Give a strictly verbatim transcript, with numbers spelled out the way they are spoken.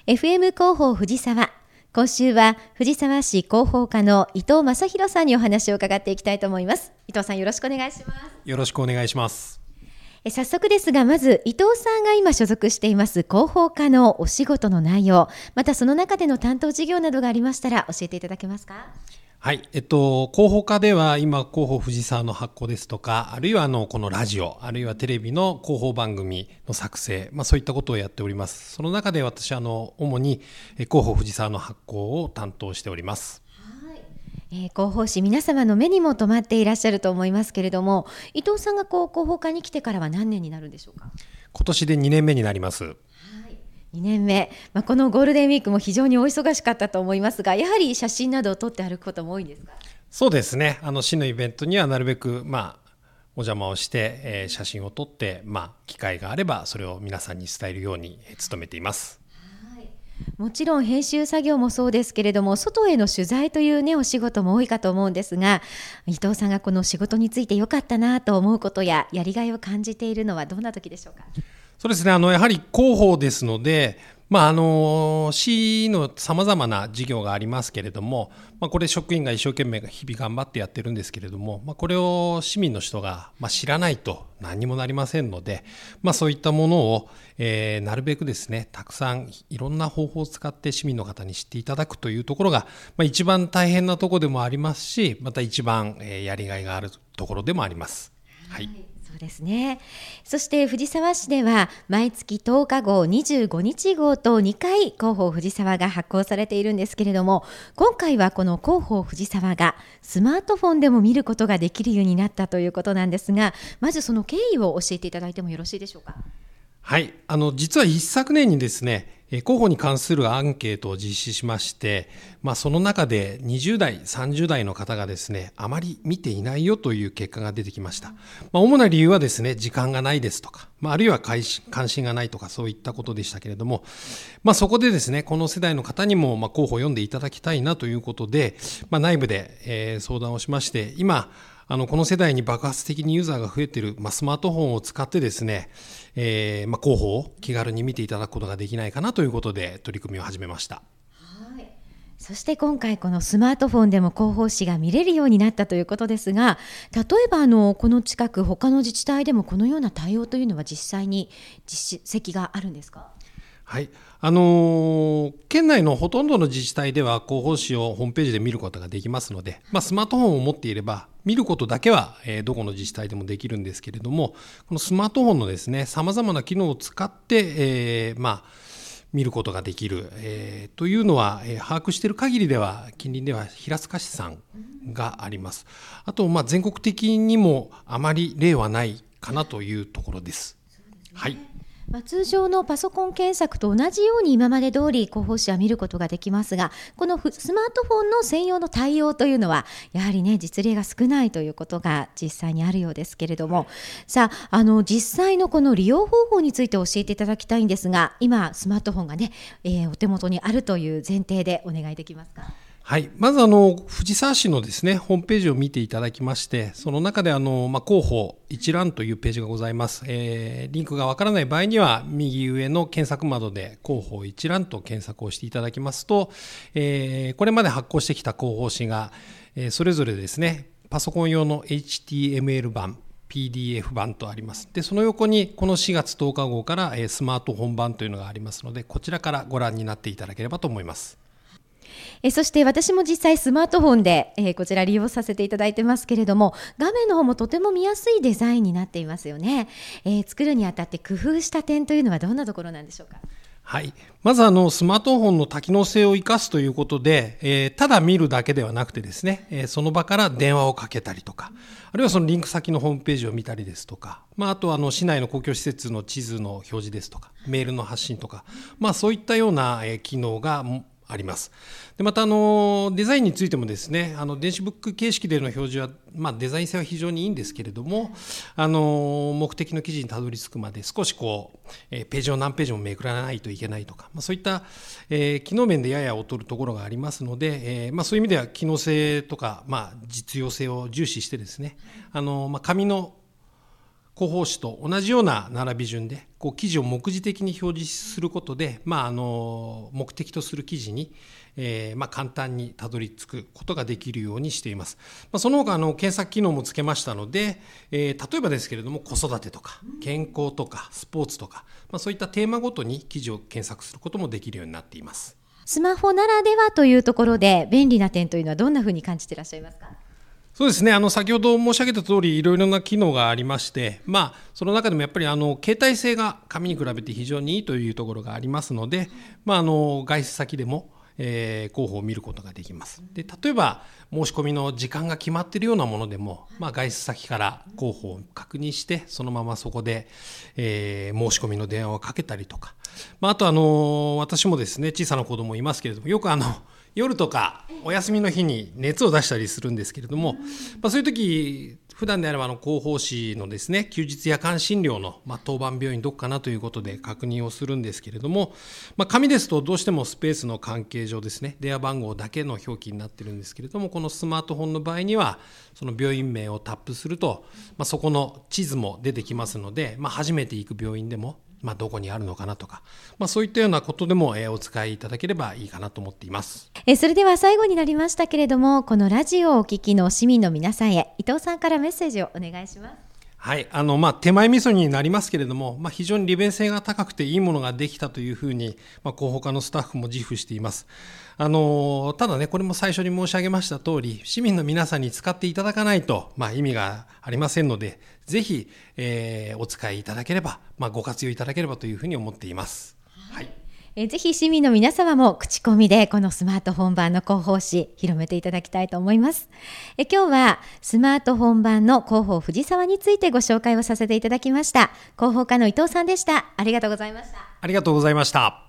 エフエム 広報藤沢。今週は藤沢市広報課の伊藤正弘さんにお話を伺っていきたいと思います。伊藤さん、よろしくお願いします。 よろしくお願いします。 え早速ですが、まず伊藤さんが今所属しています広報課のお仕事の内容、またその中での担当事業などがありましたら教えていただけますか。 はい、えっと、広報課では今、広報藤沢の発行ですとか、あるいはあの、このラジオ、あるいはテレビの広報番組の作成、まあそういったことをやっております。その中で私、あの、主に広報藤沢の発行を担当しております。 えー、広報誌皆様の目にも留まっていらっしゃると思いますけれども、伊藤さんがこう広報課に来てからは何年になるんでしょうか。 今年でにねんめになります。はいにねんめ、まあ、このゴールデンウィークも非常にお忙しかったと思いますが、やはり写真などを撮って歩くことも多いんですか。 そうですね、あの市のイベントにはなるべく、まあ、お邪魔をして、えー、写真を撮って、まあ、機会があればそれを皆さんに伝えるように努めています。 もちろん編集作業もそうですけれども、外への取材という、ね、お仕事も多いかと思うんですが、伊藤さんがこの仕事についてよかったなと思うことややりがいを感じているのはどんな時でしょうか。 そうですね、あのやはり広報ですので、まあ、あの市のさまざまな事業がありますけれども、まあ、これ職員が一生懸命日々頑張ってやってるんですけれども、まあ、これを市民の人が、まあ、知らないと何にもなりませんので、まあ、そういったものを、えー、なるべくですね、たくさんいろんな方法を使って市民の方に知っていただくというところが、まあ、一番大変なところでもありますし、また一番、えー、やりがいがあるところでもあります。はい、 そうですね。そして藤沢市では毎月とおか号、にじゅうごにち号とにかい広報藤沢が発行されているんですけれども、今回はこの広報藤沢がスマートフォンでも見ることができるようになったということなんですが、まずその経緯を教えていただいてもよろしいでしょうか。 はい、あの実は一昨年にですね、広報に関するアンケートを実施しまして、まあ、その中でにじゅう代、さんじゅう代の方がですね、あまり見ていないよという結果が出てきました。まあ、主な理由はですね、時間がないですとか、まあ、あるいは関心がないとか、そういったことでしたけれども、まあ、そこでですね、この世代の方にもまあ広報を読んでいただきたいなということで、まあ、内部で、えー、相談をしまして、今、あのこの世代に爆発的にユーザーが増えている、まあ、スマートフォンを使ってですね、えーまあ、広報を気軽に見ていただくことができないかなということで取り組みを始めました。 はい、そして今回このスマートフォンでも広報誌が見れるようになったということですが、例えばあのこの近く他の自治体でもこのような対応というのは実際に実績があるんですか。 はい、あのー、県内のほとんどの自治体では広報誌をホームページで見ることができますので、まあ、スマートフォンを持っていれば見ることだけは、えー、どこの自治体でもできるんですけれども、このスマートフォンのですね、様々な機能を使って、えー、まあ見ることができる、えー、というのは、えー、把握している限りでは近隣では平塚市さんがあります。あと、まあ、全国的にもあまり例はないかなというところです。はい、 まあ、通常のパソコン検索と同じように今まで通り広報誌は見ることができますが、このスマートフォンの専用の対応というのはやはりね、実例が少ないということが実際にあるようですけれども、さあ、あの実際のこの利用方法について教えていただきたいんですが、今スマートフォンがね、えー、お手元にあるという前提でお願いできますか。 はい、まずあの藤沢市のですねホームページを見ていただきまして、その中であの、まあ、広報一覧というページがございます。えー、リンクがわからない場合には右上の検索窓で広報一覧と検索をしていただきますと、えー、これまで発行してきた広報誌が、えー、それぞれですねパソコン用の エイチティーエムエル 版、ピーディーエフ 版とあります。で、その横にこのしがつとおか号からスマートフォン版というのがありますので、こちらからご覧になっていただければと思います。 えそして私も実際スマートフォンで、えー、こちら利用させていただいてますけれども、画面の方もとても見やすいデザインになっていますよね。えー、作るにあたって工夫した点というのはどんなところなんでしょうか。 はい、まずあのスマートフォンの多機能性を生かすということで、えー、ただ見るだけではなくてですね、えー、その場から電話をかけたりとか、あるいはそのリンク先のホームページを見たりですとか、まあ、あとはあの市内の公共施設の地図の表示ですとか、メールの発信とか、まあ、そういったような、えー、機能があります。でまたあのデザインについてもですね、あの電子ブック形式での表示は、まあ、デザイン性は非常にいいんですけれども、あの目的の記事にたどり着くまで少しこう、えー、ページを何ページもめくらないといけないとか、まあ、そういった、えー、機能面でやや劣るところがありますので、えーまあ、そういう意味では機能性とか、まあ、実用性を重視してですね、あの、まあ、紙の広報誌と同じような並び順でこう記事を目次的に表示することで、まあ、あの目的とする記事に、えーまあ、簡単にたどり着くことができるようにしています。まあ、その他あの検索機能もつけましたので、えー、例えばですけれども子育てとか健康とかスポーツとか、まあ、そういったテーマごとに記事を検索することもできるようになっています。 スマホならではというところで便利な点というのはどんなふうに感じていらっしゃいますか？ そうですね、あの先ほど申し上げた通りいろいろな機能がありまして、まあ、その中でもやっぱりあの携帯性が紙に比べて非常にいいというところがありますので、まあ、あの外出先でも、えー、広報を見ることができます。で、例えば申し込みの時間が決まっているようなものでも、まあ、外出先から広報を確認してそのままそこで、えー、申し込みの電話をかけたりとか、まあ、あとあの私もですね小さな子供いますけれども、よくあの夜とかお休みの日に熱を出したりするんですけれども、まあ、そういう時普段であればあの広報誌のですね休日夜間診療の、まあ、当番病院どこかなということで確認をするんですけれども、まあ、紙ですとどうしてもスペースの関係上ですね電話番号だけの表記になっているんですけれども、このスマートフォンの場合にはその病院名をタップすると、まあ、そこの地図も出てきますので、まあ、初めて行く病院でもまあ、どこにあるのかなとか、まあ、そういったようなことでも、えー、お使いいただければいいかなと思っています。 えそれでは最後になりましたけれども、このラジオをお聞きの市民の皆さんへ伊藤さんからメッセージをお願いします。 はい、あのまあ、手前味噌になりますけれども、まあ、非常に利便性が高くていいものができたというふうに、まあ、広報課のスタッフも自負しています。あのただね、これも最初に申し上げました通り、市民の皆さんに使っていただかないと、まあ、意味がありませんので、ぜひ、えー、お使いいただければ、まあ、ご活用いただければというふうに思っています。はい、 えぜひ市民の皆様も口コミでこのスマートフォン版の広報誌広めていただきたいと思います。え今日はスマートフォン版の広報藤沢についてご紹介をさせていただきました。広報課の伊藤さんでした。ありがとうございました。 ありがとうございました。